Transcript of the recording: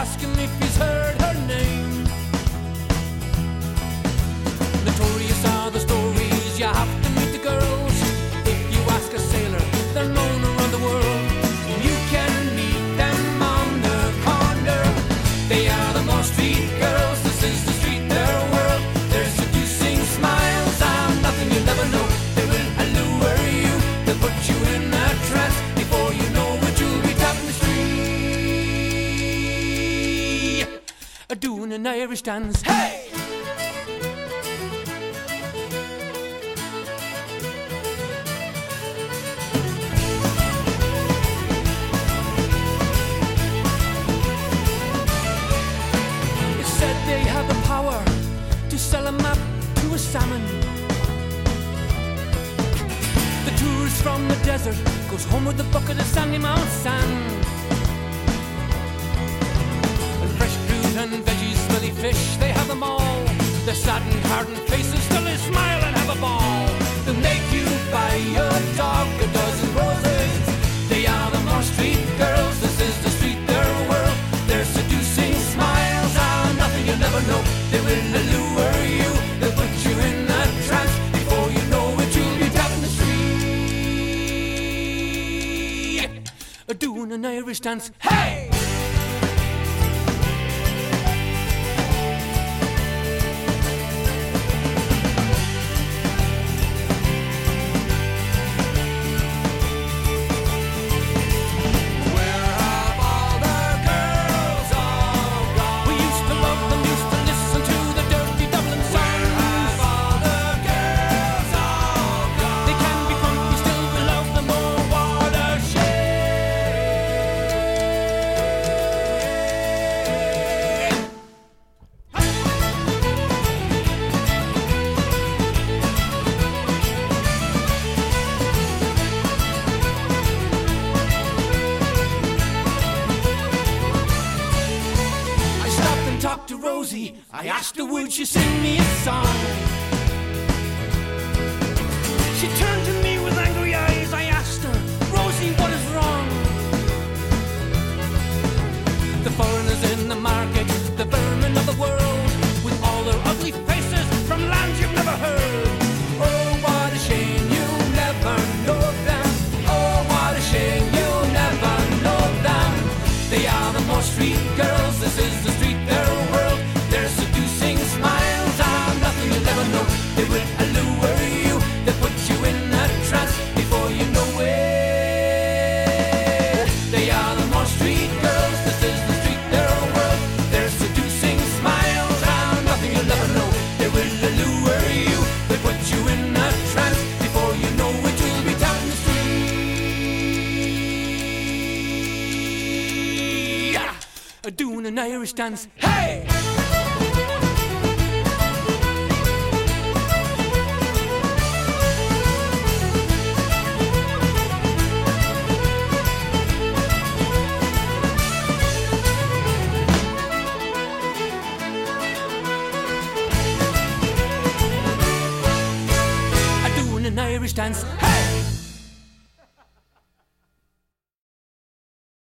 ask him if he's heard her name. Notorious are the stories, you have to meet the girls. If you ask a sailor, they're known around the world. You can meet them on the corner. They are the Moore Street girls, this is the street, their world. Their seducing smiles are nothing you'll never know. They will allure you, they'll put you in a trance. Before you know it, you'll be tapping the street, doing an Irish dance. Hey! To sell a map to a salmon. The tourist from the desert goes home with a bucket of sandy Mount sand. And fresh fruit and veggies, smelly fish, they have them all. Their saddened, hardened faces still they smile and have a ball. They'll make you buy your dog a dozen roses. They are the Moore Street girls, this is the street, their world. Their seducing smiles are nothing you'll never know. They will allure you, they'll put you in a trance. Before you know it, you'll be tapping the street, doing an Irish dance. Hey! To Rosie, I asked her would she sing me a song. She turned to me with angry eyes. I asked her, Rosie, what is wrong? The foreigners in the market, the vermin of the world, with all their ugly faces from lands you've never heard. Oh, what a shame you'll never know them. Oh, what a shame you'll never know them. They are the Moore Street girls, this is the street, their world. Their seducing smiles are nothing you'll never know. They will allure you, they'll put you in a trance. Before you know it, they are the Moore Street girls, this is the street, their world. Their seducing smiles are nothing you'll never know. They will allure you, they'll put you in a trance. Before you know it, you'll be tapping the street, doing an Irish dance. Hey! Doing an Irish dance. Hey!